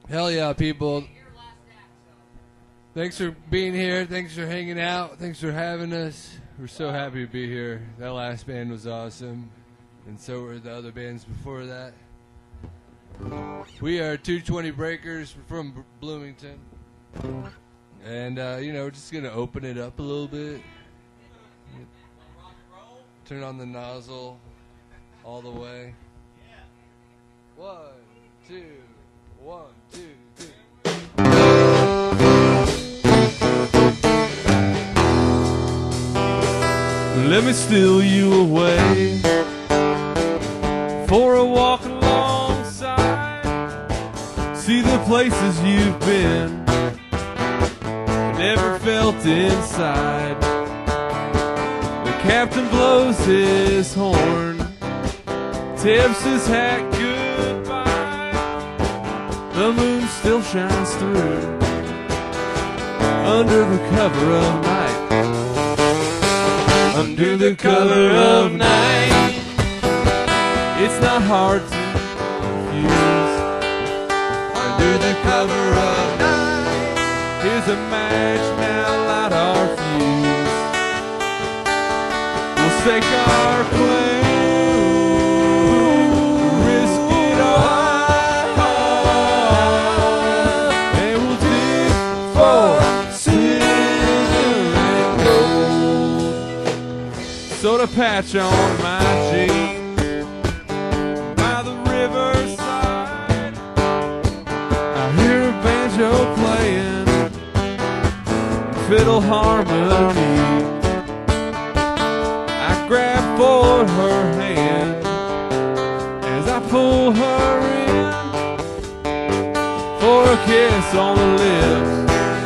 Hell yeah, people. Thanks for being here. Thanks for hanging out. Thanks for having us. We're so happy to be here. That last band was awesome. And so were the other bands before that. We are 220 Breakers from Bloomington. And, we're just going to open it up a little bit. Turn on the nozzle all the way. 1, 2, 1, 2, 3. Let me steal you away for a walk alongside. See the places you've been, never felt inside. The captain blows his horn, tips his hat goodbye. The moon still shines through under the cover of night. Under the cover of night, it's not hard to confuse. Under the cover of night, here's a match, now light our fuse. We'll stake our claim, risk it all, and we'll dig for silver and gold. Soda patch on my jeans by the riverside. I hear a banjo playing, fiddle harmony. I grab for her hand as I pull her in for a kiss on the lips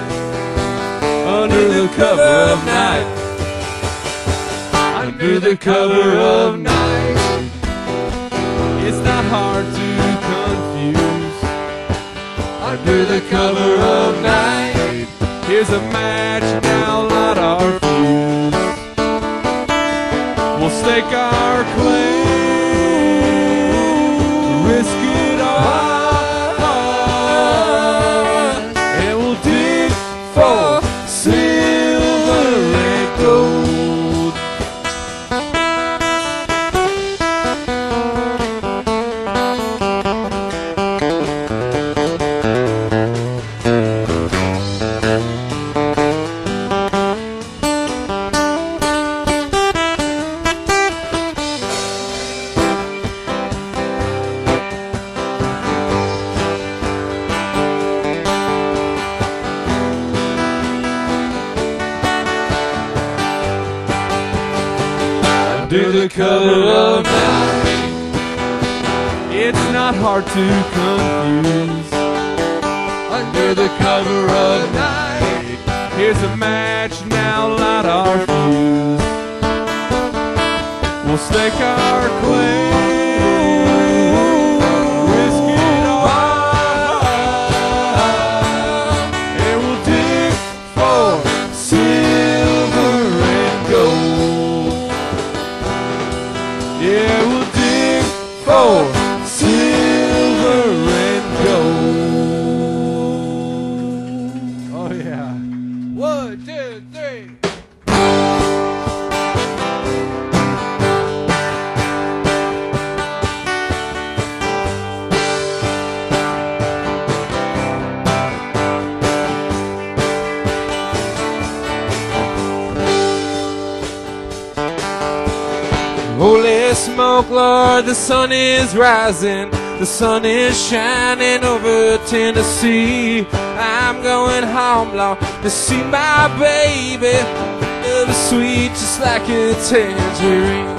under the cover of night. Under the cover of night, it's not hard to confuse. Under the cover of night, here's a match, now light our fuse. We'll stake our claim, risk it all, and we'll dig for silver and gold. Under the cover of night, it's not hard to confuse. Under the cover of night, here's a match, now light our fuse. We'll stake our claim, risk it all, and we'll dig for silver and gold. Yeah, we'll dig for silver and gold. Oh, yeah. 1, 2, 3. Holy smoke, Lord, the sun is rising. The sun is shining over Tennessee. I'm going home, Lord, to see my baby. Love is sweet, just like a tangerine.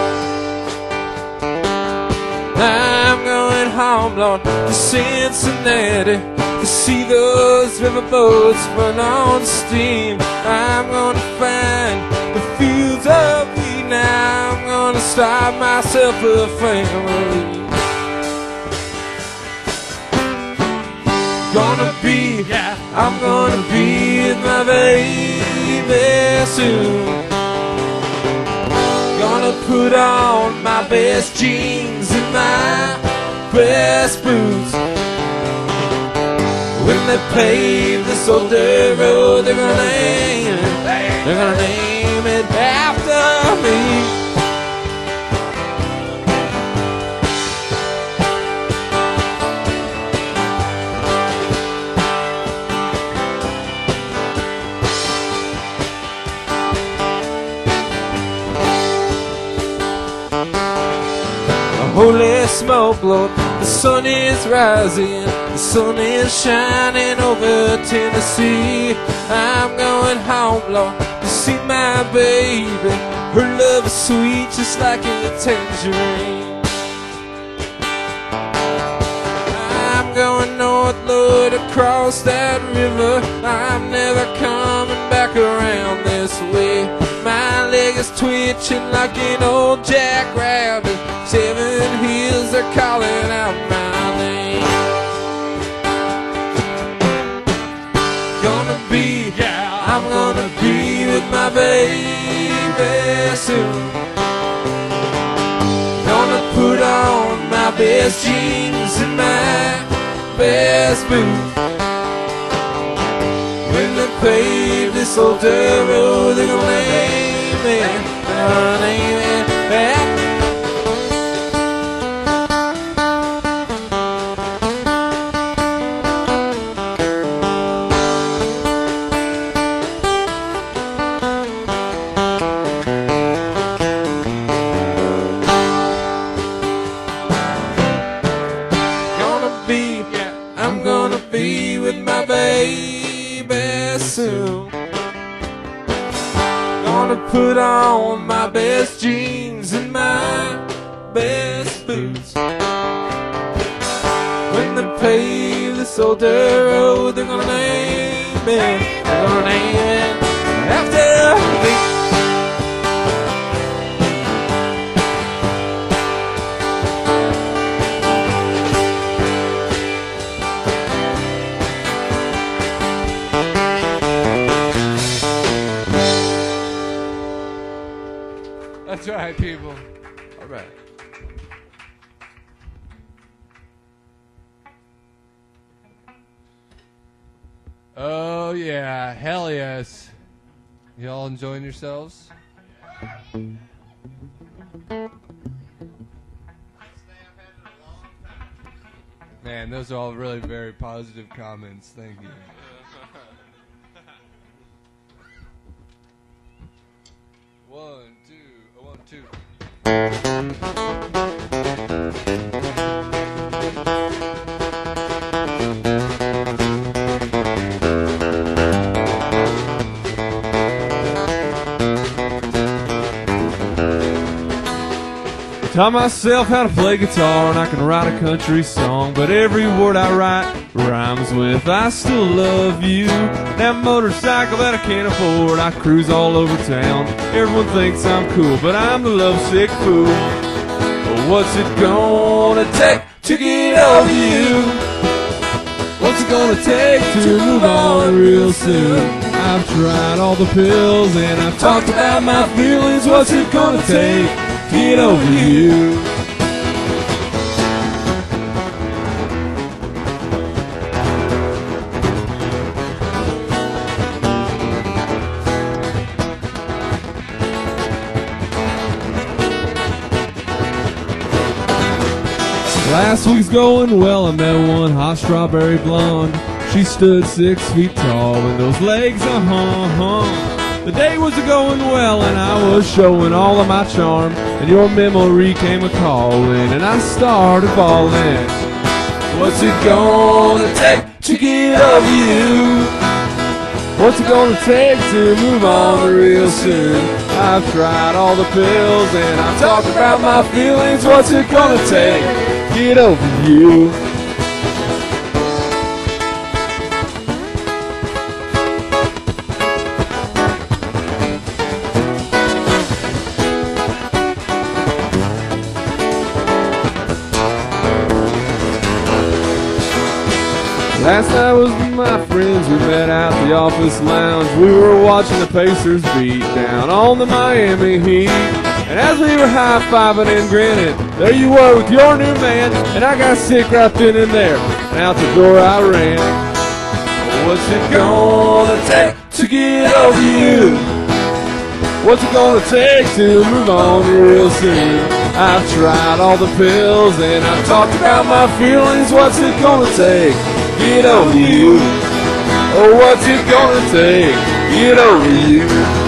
I'm going home, Lord, to Cincinnati, to see those riverboats run on steam. I'm gonna find the fields of Eden. I'm gonna start myself a family. I'm gonna be with my baby soon. Gonna put on my best jeans and my best boots. they pave this old dirt road, they're gonna name it after me. Holy smoke, Lord, the sun is rising, the sun is shining over Tennessee. I'm going home, Lord, to see my baby. Her love is sweet, just like a tangerine. I'm going north, Lord, across that river. I'm never coming back around this way. My leg is twitching like an old jackrabbit. 7 hills are calling out my name. I'm gonna be with my baby soon. Gonna put on my best jeans and my best boots. When they pave this old dirt road, they're gonna name it, I'm gonna be with my baby soon. Gonna put on my best jeans and my best boots. When they pave this old dirt road, they're gonna name it, they're gonna name it after me. That's right, people. All right. Oh, yeah. Hell yes. Y'all enjoying yourselves? Man, those are all really very positive comments. Thank you. One, two. Taught myself how to play guitar and I can write a country song, but every word I write rhymes with I still love you. That motorcycle that I can't afford, I cruise all over town. Everyone thinks I'm cool, but I'm the lovesick fool. What's it gonna take to get over you? What's it gonna take to move on real soon? I've tried all the pills and I've talked about my feelings. What's it gonna take to get over you? Last week's going well, I met one hot strawberry blonde. She stood 6 feet tall and those legs, The day was going well and I was showing all of my charm, and your memory came a-calling and I started bawling. What's it gonna take to get over you? What's it gonna take to move on real soon? I've tried all the pills and I've talked about my feelings. What's it gonna take to get over you? Last night was with my friends, we met out the office lounge. We were watching the Pacers beat down on the Miami Heat. And as we were high-fiving and grinning, there you were with your new man, and I got sick right then and there, and out the door I ran. What's it gonna take to get over you? What's it gonna take to move on real soon? I've tried all the pills and I've talked about my feelings. What's it gonna take to get over you? Oh, what's it gonna take to get over you?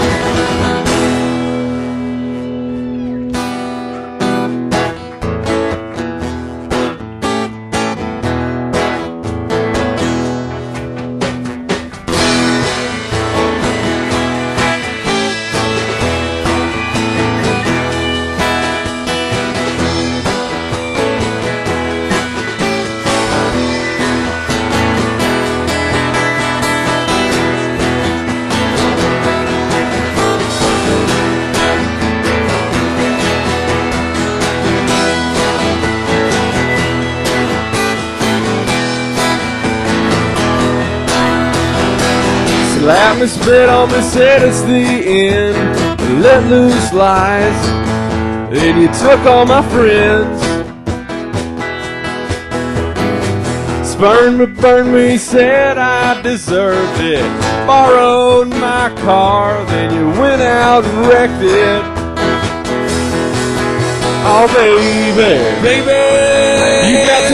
Slap me, spit on me, said it's the end. Let loose lies, and you took all my friends. Spurned me, burned me, said I deserved it. Borrowed my car, then you went out and wrecked it. Oh baby, baby, you got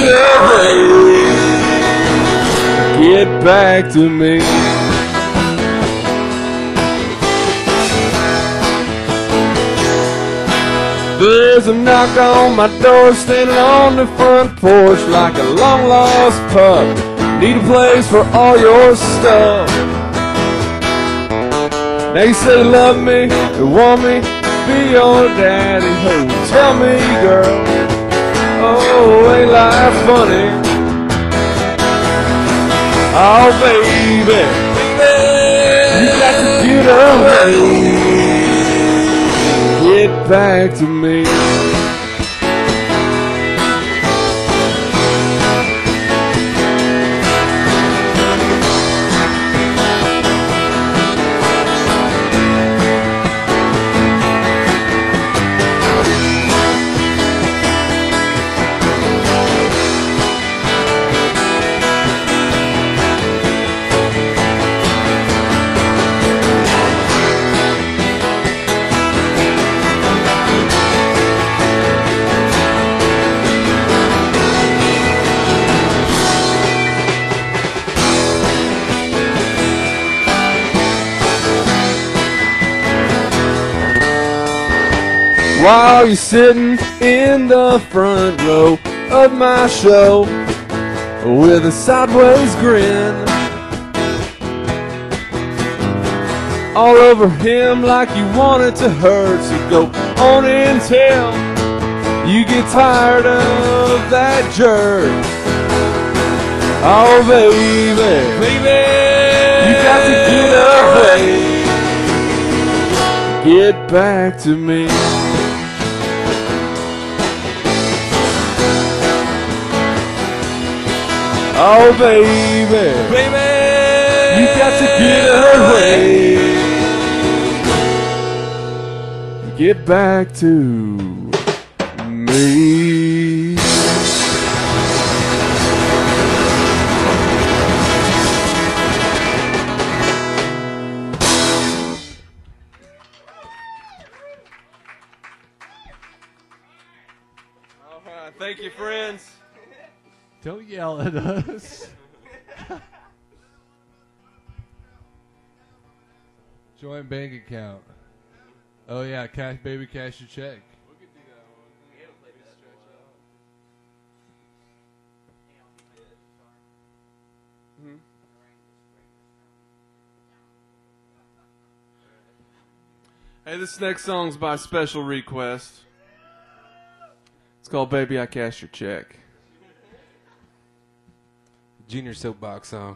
to get back to me. There's a knock on my door, standing on the front porch like a long-lost pup. Need a place for all your stuff. Now you say you love me, you want me to be your daddy. Oh, tell me, girl, oh, ain't life funny? Oh, baby, you got to get away. Get back to me. While you're sitting in the front row of my show with a sideways grin all over him like you want it to hurt. So go on and tell you get tired of that jerk. Oh baby, baby, you got to get away. Get back to me. Oh baby, baby, you got to get away. Get back to me. All right, thank you, friends. Don't yell at us. Joint bank account. Oh yeah, cash, baby, cash your check. We could do that one. We gotta play this stretch out. Hey, this next song's by special request. It's called Baby, I Cash Your Check. Junior Soapbox song.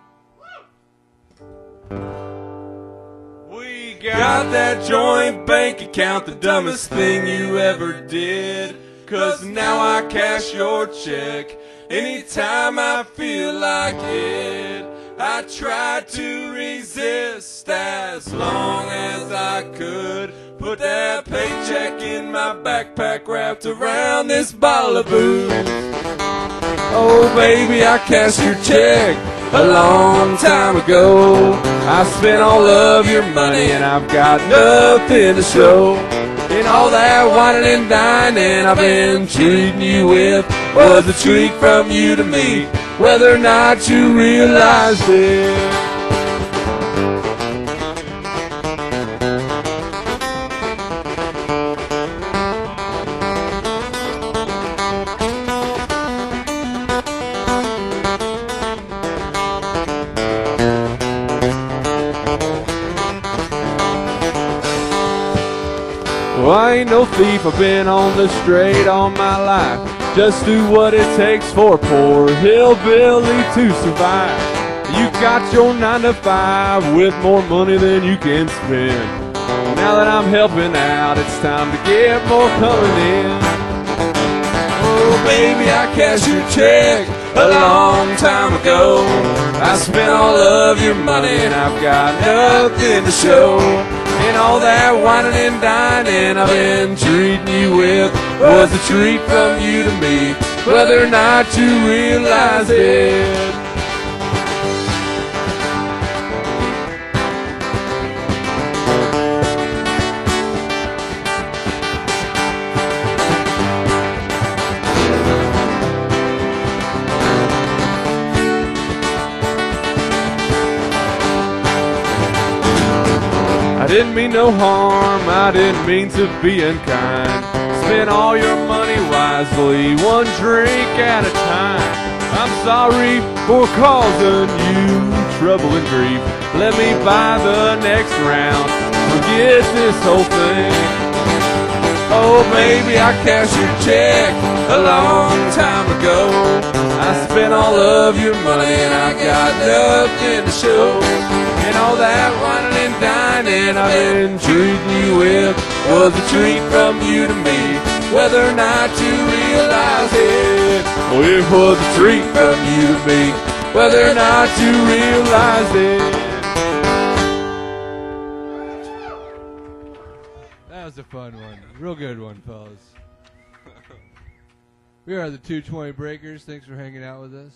We got that joint bank account, the dumbest thing you ever did. 'Cause now I cash your check anytime I feel like it. I tried to resist as long as I could. Put that paycheck in my backpack wrapped around this bottle of booze. Oh baby, I cash your check a long time ago. I spent all of your money and I've got nothing to show. And all that whining and dining I've been treating you with was a treat from you to me, whether or not you realized it. Well, I ain't no thief, I've been on the straight all my life. Just do what it takes for a poor hillbilly to survive. You got your 9 to 5 with more money than you can spend. Now that I'm helping out, it's time to get more coming in. Oh, baby, I cashed your check a long time ago. I spent all of your money and I've got nothing to show. And all that whining and dining I've been treating you with was a treat from you to me, whether or not you realize it. I didn't mean no harm, I didn't mean to be unkind. Spent all your money wisely, one drink at a time. I'm sorry for causing you trouble and grief. Let me buy the next round, forget this whole thing. Oh baby, I cashed your check a long time ago. I spent all of your money and I got nothing to show. And all that whining and dining I've been treating you with was a treat from you to me, whether or not you realize it. Oh, it was a treat from you to me, whether or not you realize it. That was a fun one. Real good one, fellas. We are the 220 Breakers. Thanks for hanging out with us.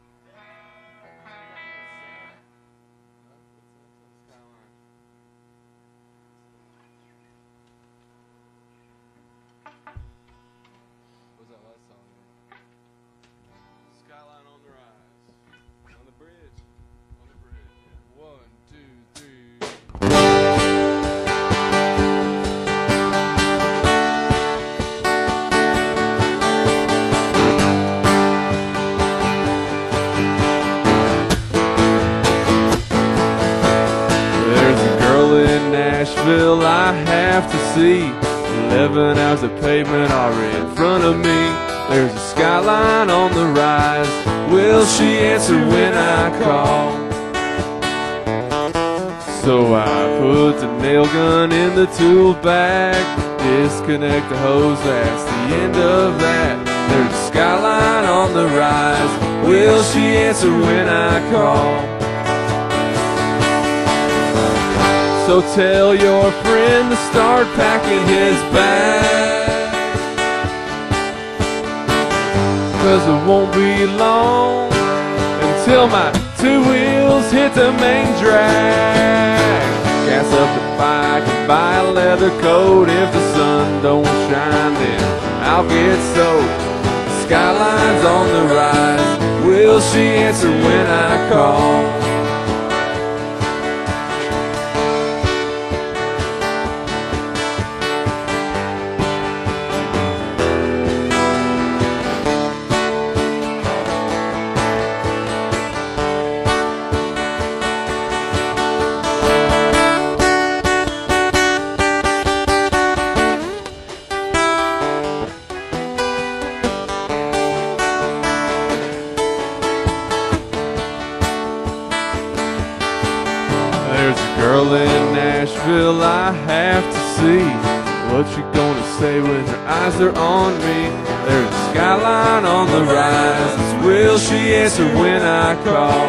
I have to see 11 hours of pavement already in front of me. There's a skyline on the rise. Will she answer when I call? So I put the nail gun in the tool bag, disconnect the hose, that's the end of that. There's a skyline on the rise. Will she answer when I call? So tell your friend to start packing his bag, 'cause it won't be long until my 2 wheels hit the main drag. Gas up the bike and buy a leather coat. If the sun don't shine, then I'll get soaked. Skyline's on the rise. Will she answer when I call? I have to see what you gonna say when her eyes are on me. There's a skyline on the rise. Will she answer when I call?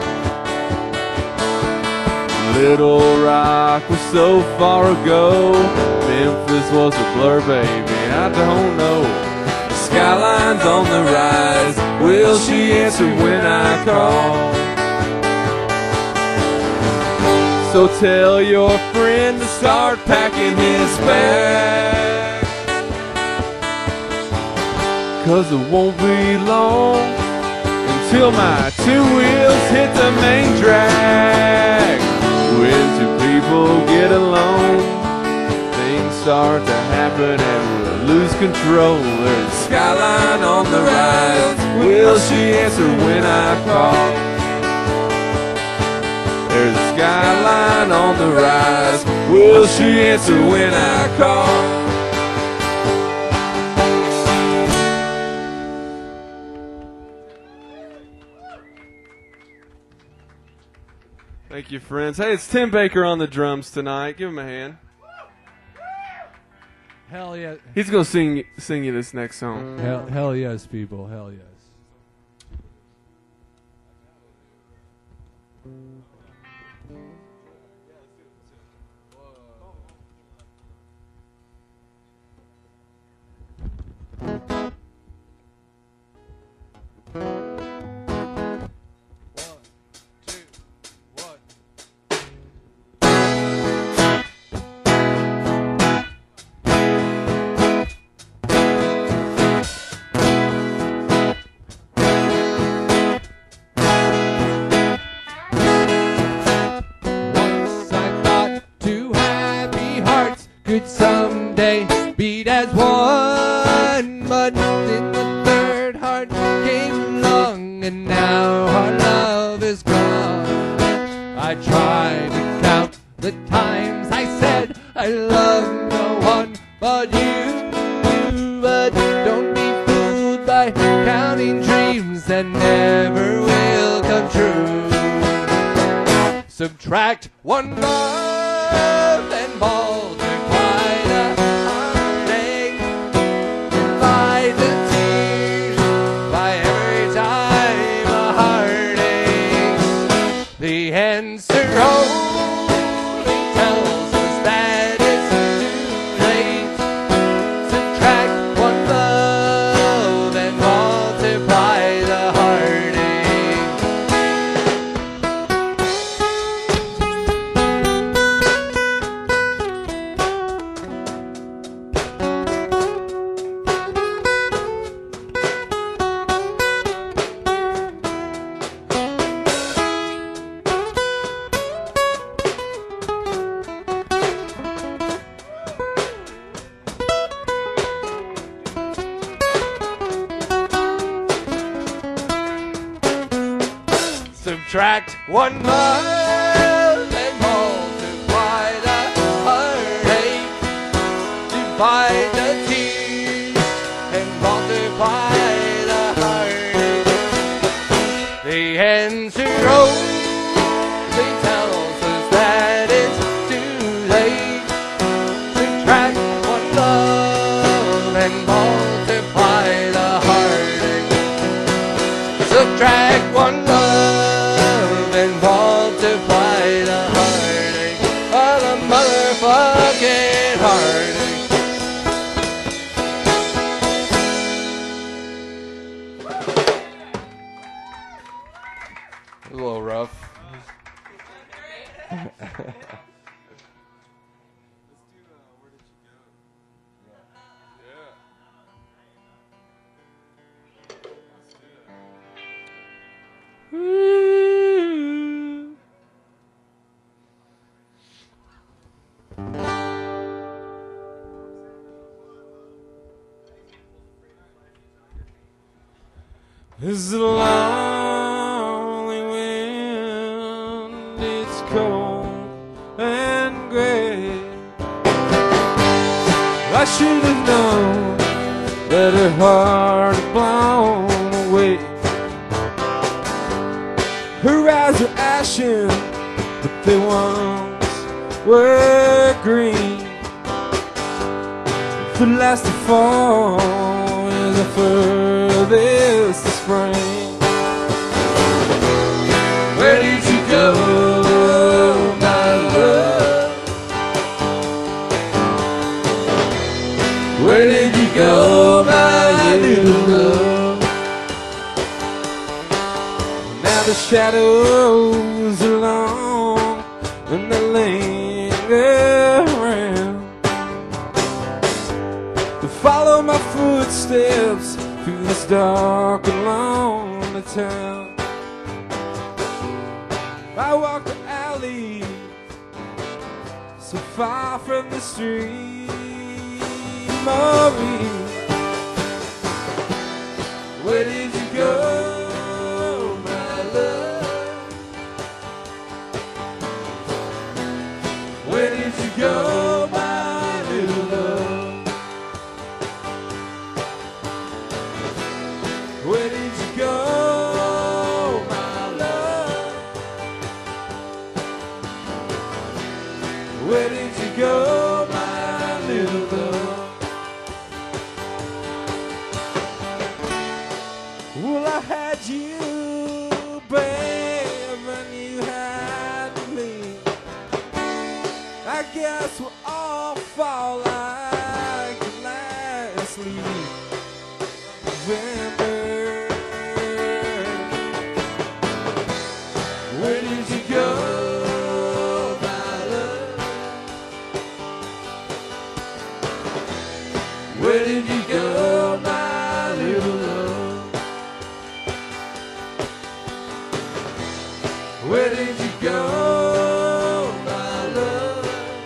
Little Rock was so far ago. Memphis was a blur, baby, I don't know. The skyline's on the rise. Will she answer when I call? So tell your friend to start packing his bag, 'cause it won't be long until my two wheels hit the main drag. When two people get along, things start to happen and we'll lose control. There's a skyline on the rise. Will she answer when I call? There's a skyline on the rise. Will she answer when I call? Thank you, friends. Hey, it's Tim Baker on the drums tonight. Give him a hand. Hell yeah. He's going to sing you this next song. Hell yes, people. Hell yes. Could someday beat as one, but then the third heart came along, and now our love is gone. I tried to count the times I said I love no one but you, but don't be fooled by counting dreams that never will come true. Subtract one love and multiply the heartache, divide the tears by every time a heart aches. The answer only tells us that it's too late. Subtract one love and multiply the heartache. Subtract one love and multiply the heartache. Divide the tears and multiply the heartache. The answer only tells us that it's too late. Subtract one love and multiply the heartache. Subtract one love and multiply the heartache. Oh, the motherfucking heartache. A little rough. It's a lonely wind, it's cold and gray. I should have known that her heart had blown away. Her eyes are ashen, but they once were green. The last to fall is the furthest to spring. Where did you go, my love? Where did you go, my little love? Now the shadows are long and they linger around to follow my footsteps through this dark and lonely town. I walk the alley so far from the stream, Maureen, where did you go, my love? Where did you go, my little love? Where did you go, my love? Where did you go, my little love? Well, I had you, babe, and you had me. I guess we'll all fall like the last leaf November. Where did you go, my love? Where did you go, my little love? Where did you go, my love?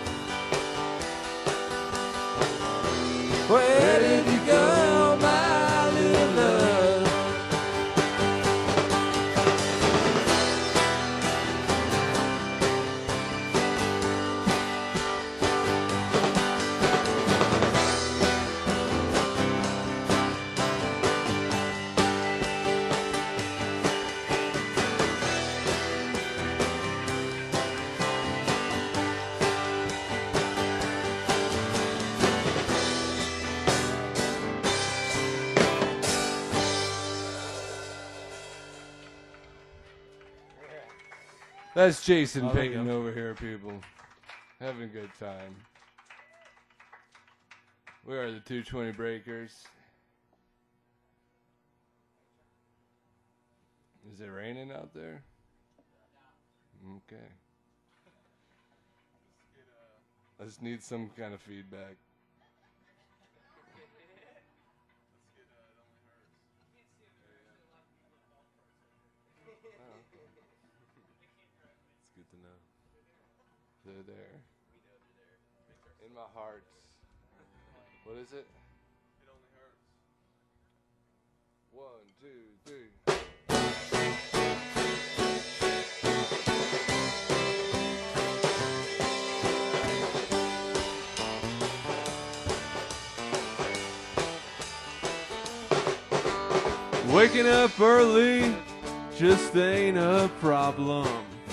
Where did you go, my little love? That's Jason Oh, there you Payton go. over here, people. Having a good time. We are the 220 Breakers. Is it raining out there? Okay. I just need some kind of feedback. It's good to know. They're there. In my heart. What is it? It only hurts. 1, 2, 3. Waking up early just ain't a problem.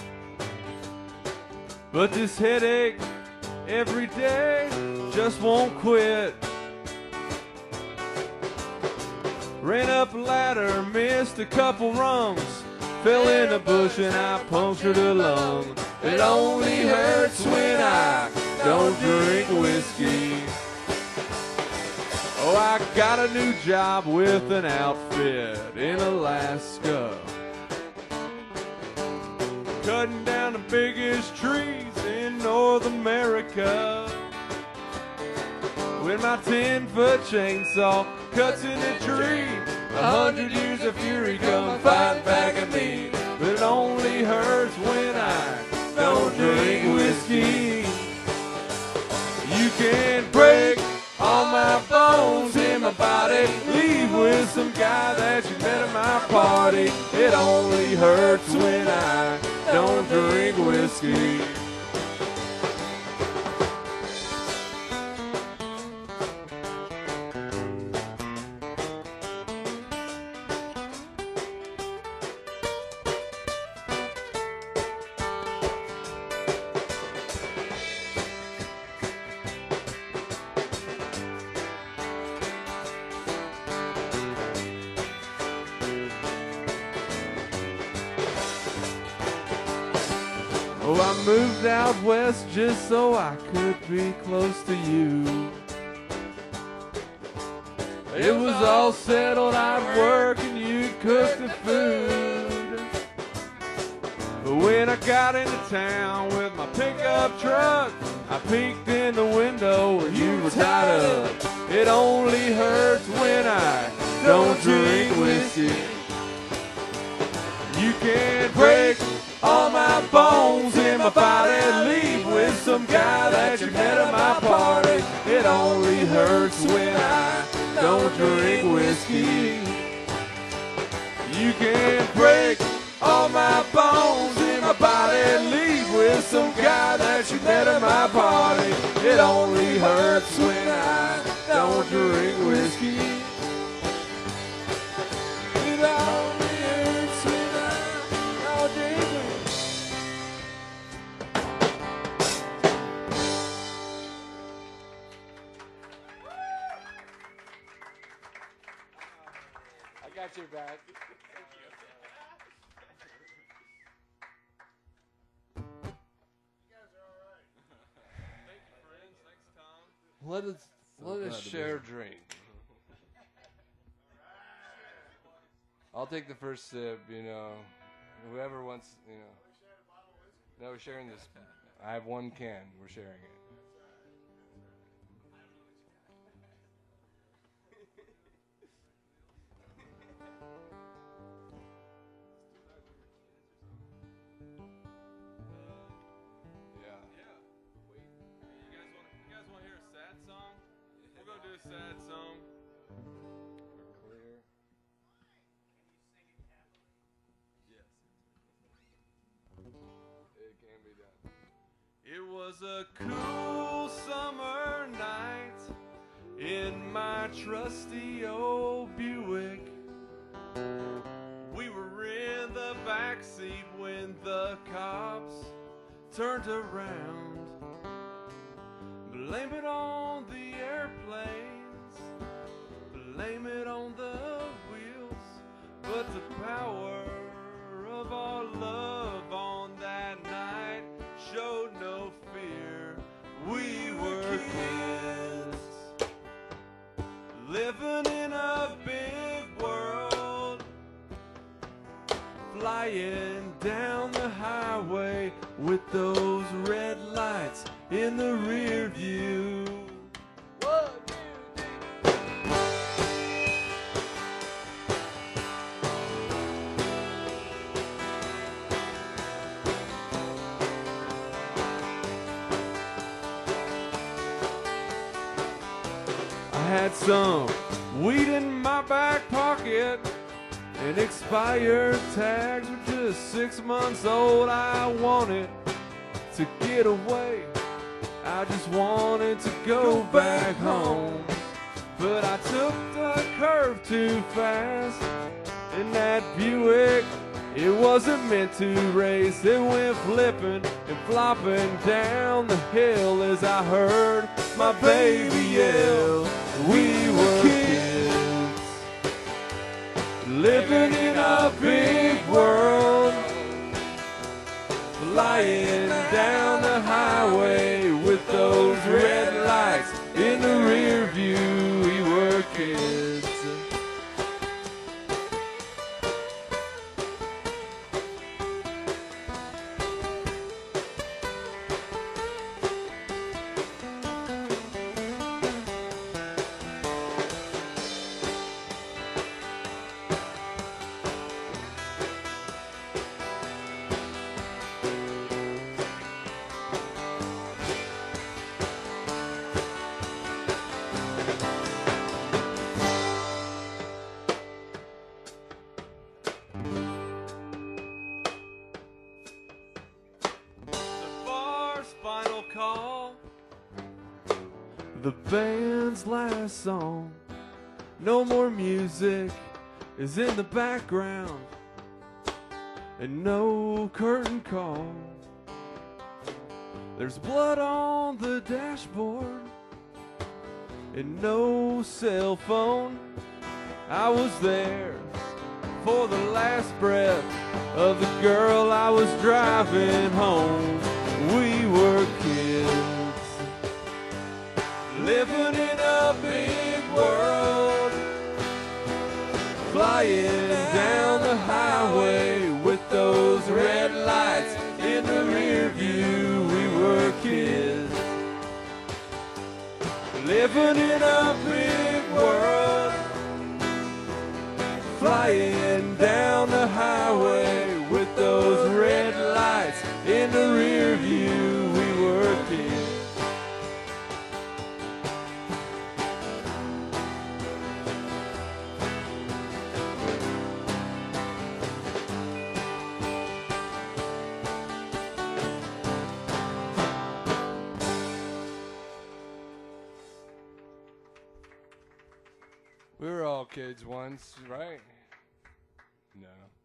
But this headache every day just won't quit. Ran up a ladder, missed a couple rungs, fell in a bush and I punctured a lung. It only hurts when I don't drink whiskey. Oh, I got a new job with an outfit in Alaska, cutting down the biggest trees in North America. When my 10-foot chainsaw cuts in a tree, 100 years of fury come fight back at me. But it only hurts when I don't drink whiskey. You can break all my bones in my body, leave with some guy that you met at my party. It only hurts when I don't drink whiskey. Oh, I moved out west just so I could be close to you. It was all settled, I'd work and you'd cook the food. But when I got into town with my pickup truck, I peeked in the window and you were tied up. It only hurts when I don't drink whiskey. You can't break all my bones in my body, leave with some guy that you met at my party. It only hurts when I don't drink whiskey. You can't break all my bones in my body, leave with some guy that you met at my party. It only hurts when I don't drink whiskey. It only hurts when I don't drink whiskey. I got your back. Let us share a drink. I'll take the first sip, you know. Whoever wants, you know. No, we're sharing this. I have one can. We're sharing it. Sad song. We're clear. Yes. It can be done. It was a cool summer night in my trusty old Buick. We were in the backseat when the cops turned around. Blame it on the airplanes, blame it on the wheels, but the power of our love on that night showed no fear. We were kids, living in a big world, flying down the highway with those red lights in the rear view. I had some weed in my back pocket, and expired tags were just 6 months old. I wanted to get away, I just wanted to go back home. But I took the curve too fast, and that Buick, it wasn't meant to race. It went flipping and flopping down the hill as I heard my baby yell. We were kids, living in a big world, flying down the highway with those red lights in the rear view. We were kids. Call the band's last song. No more music is in the background, and no curtain call. There's blood on the dashboard and no cell phone. I was there for the last breath of the girl I was driving home. We were kids, living in a big world, flying down the highway with those red lights living in a big world, flying down the highway with those red lights in the rear view. We were kids. We were all kids once, right? No.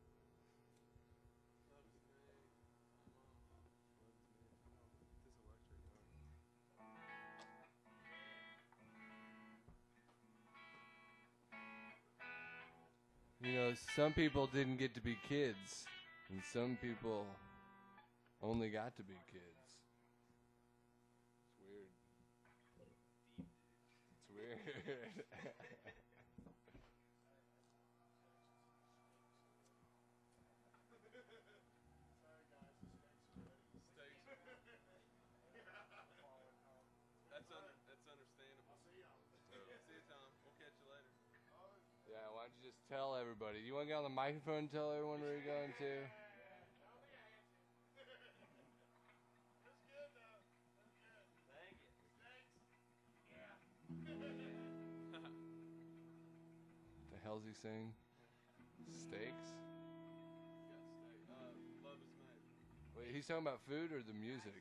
You know, some people didn't get to be kids, and some people only got to be kids. It's weird. It's weird. That's understandable. See you, Tom. We'll catch you later. Yeah, why don't you just tell everybody? You want to get on the microphone and tell everyone where you're going to? The hell's he saying? Steaks? Love is made. Wait, he's talking about food or the music?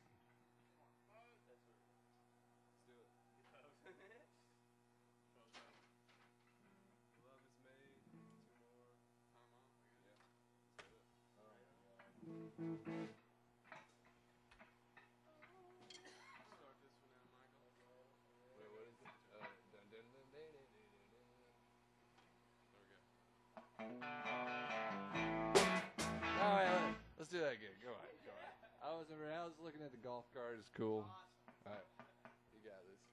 Let's do that again. Go on. I was looking at the golf cart. It's cool. All right. You got this.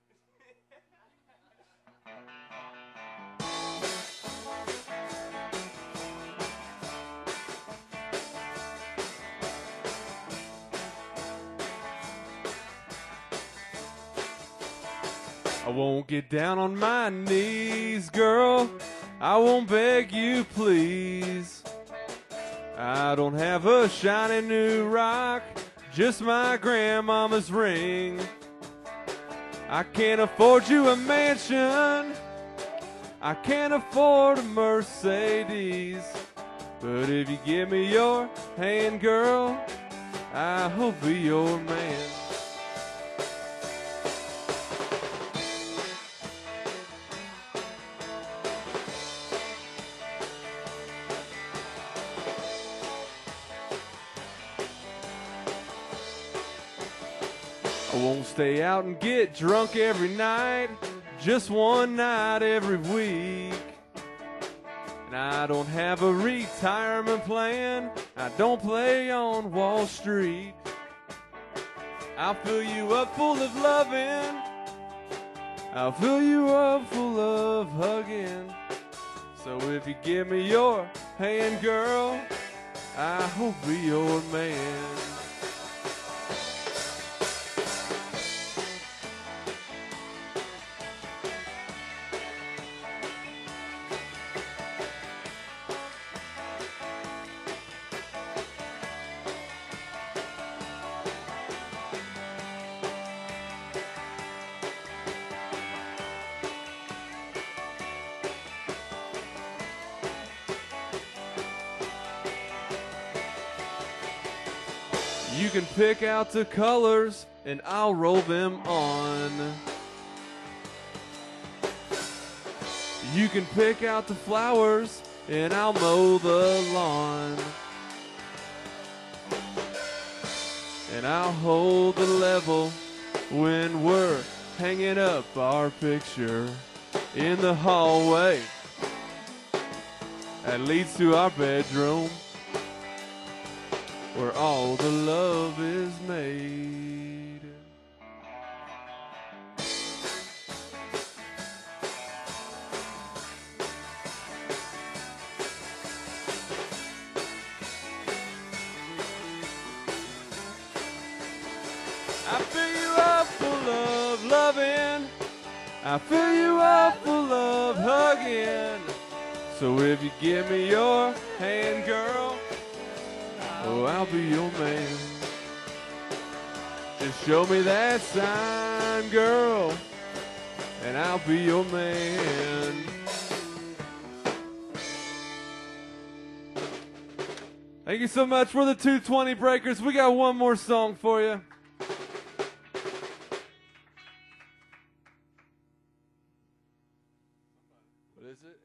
I won't get down on my knees, girl. I won't beg you, please. I don't have a shiny new rock, just my grandmama's ring. I can't afford you a mansion, I can't afford a Mercedes. But if you give me your hand, girl, I'll be your man. I won't stay out and get drunk every night, just one night every week. And I don't have a retirement plan, I don't play on Wall Street. I'll fill you up full of loving, I'll fill you up full of hugging. So if you give me your hand, girl, I'll be your man. You can pick out the colors and I'll roll them on. You can pick out the flowers and I'll mow the lawn. And I'll hold the level when we're hanging up our picture in the hallway that leads to our bedroom, where all the love is made. I fill you up full of loving, I fill you up full of hugging. So if you give me your hand, girl, oh, I'll be your man. Just show me that sign, girl, and I'll be your man. Thank you so much for the 220 Breakers. We got one more song for you. What is it?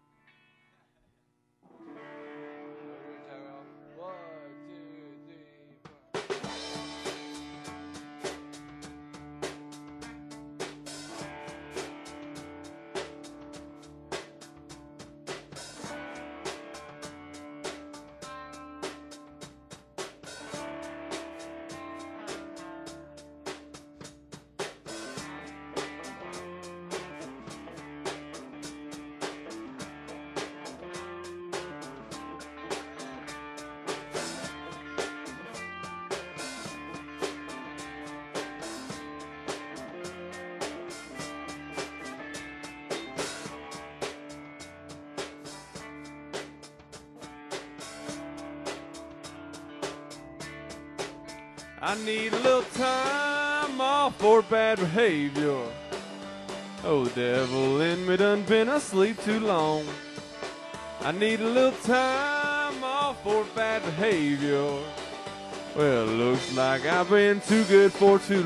I need a little time off for bad behavior. Oh, the devil in me done been asleep too long. I need a little time off for bad behavior. Well, looks like I've been too good for too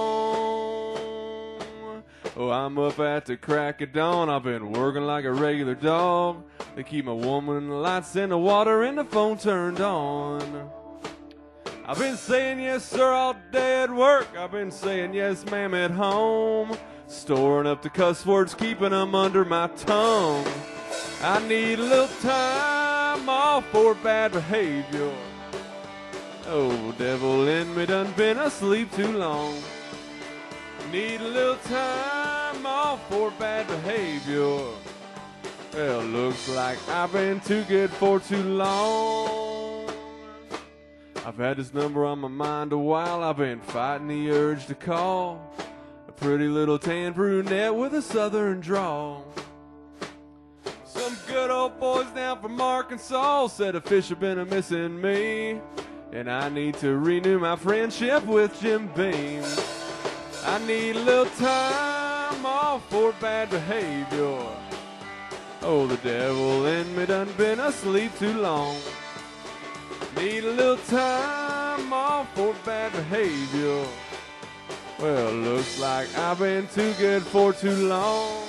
long. Oh, I'm up at the crack of dawn. I've been working like a regular dog. They keep my woman, the lights and the water and the phone turned on. I've been saying yes, sir, all day at work. I've been saying yes, ma'am, at home. Storing up the cuss words, keeping them under my tongue. I need a little time off for bad behavior. Oh, devil in me done been asleep too long. Need a little time off for bad behavior. Well, looks like I've been too good for too long. I've had this number on my mind a while. I've been fighting the urge to call. A pretty little tan brunette with a southern drawl. Some good old boys down from Arkansas said a fish have been a-missing me, and I need to renew my friendship with Jim Beam. I need a little time off for bad behavior. Oh, the devil in me done been asleep too long. Need a little time off for bad behavior. Well, looks like I've been too good for too long.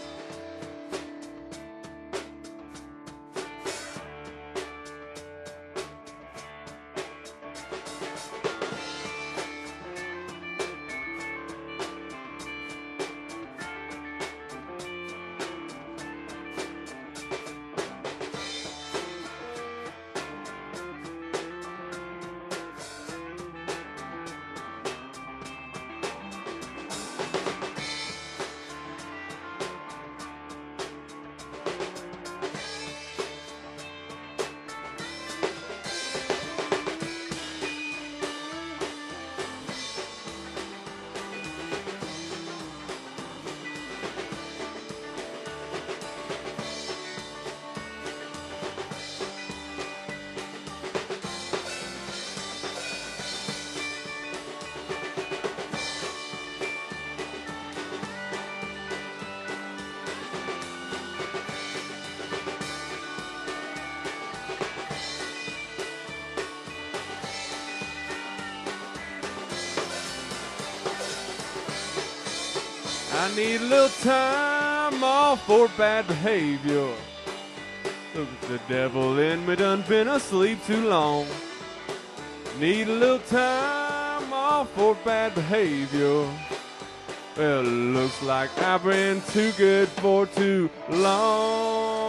I need a little time off for bad behavior. The devil in me done been asleep too long. Need a little time off for bad behavior. Well, looks like I've been too good for too long.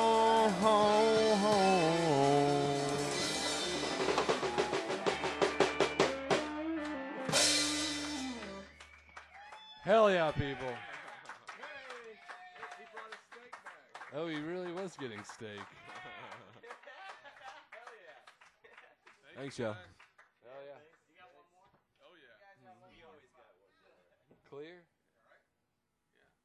Hell yeah, people. Oh, he really was getting steak. Thanks, y'all. Hell yeah. You got one more? Oh, yeah. Clear?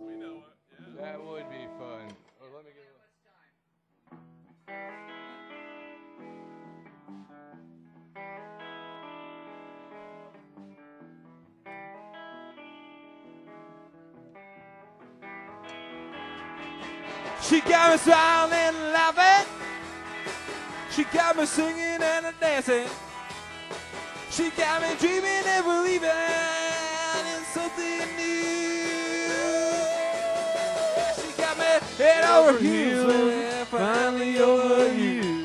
We know it. Yeah. That would be fun. Oh, let me get She got me smiling and laughing. She got me singing and a dancing. She got me dreaming and believing in something new. She got me head over heels and finally over you.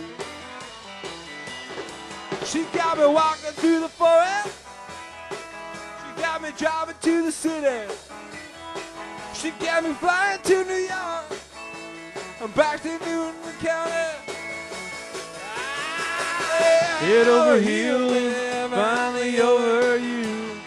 She got me walking through the forest. She got me driving to the city. She got me flying to New York. I'm back to Newton County. Head over heels, finally over you.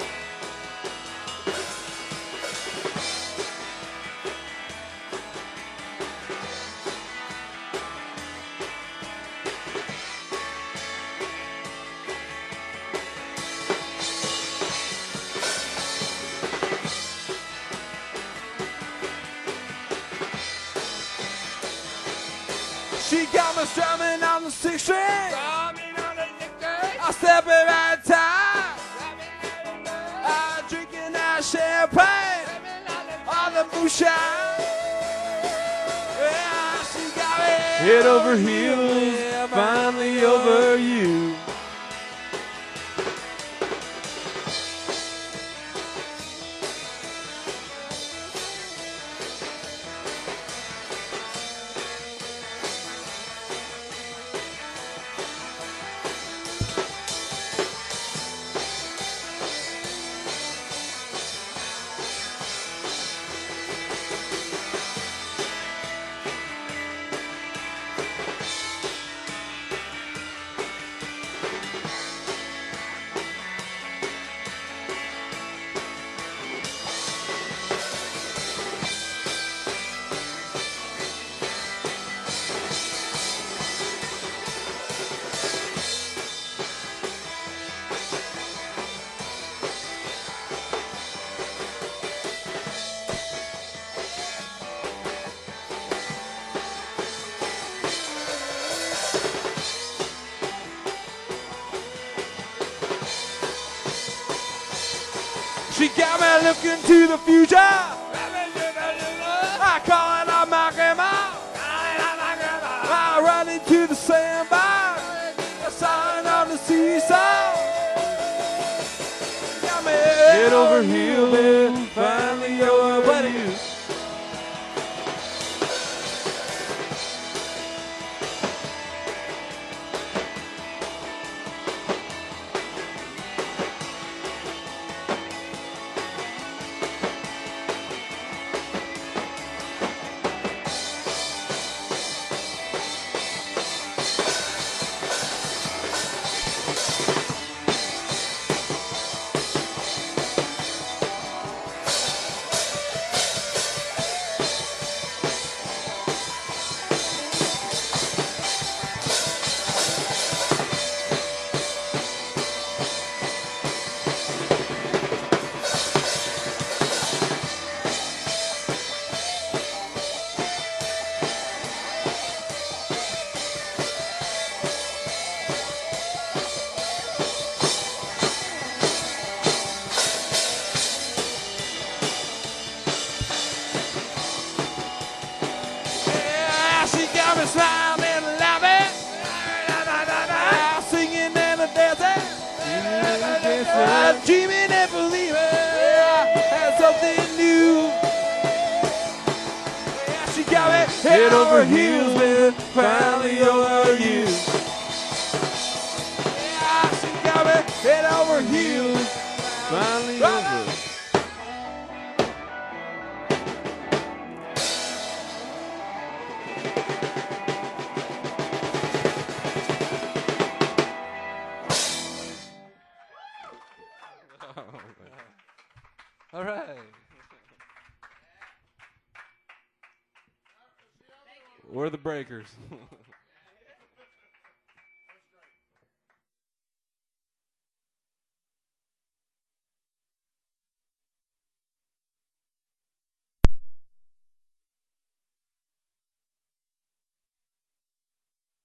She got me strumming on the sixth string. I step it right time. I'm drinking that champagne on the moonshine. Yeah, she got me head over heels, finally over you. She got me looking to the future. I call it on my grandma. I run into the sandbar. A sign on the seesaw. Got me head over heels, finally over you. Smiling and laughing, singing and dancing, dreaming and believing in something new. Yeah, she got me head over heels, man, finally over you. Yeah, she got me head over heels, finally over. All right. We're the Breakers.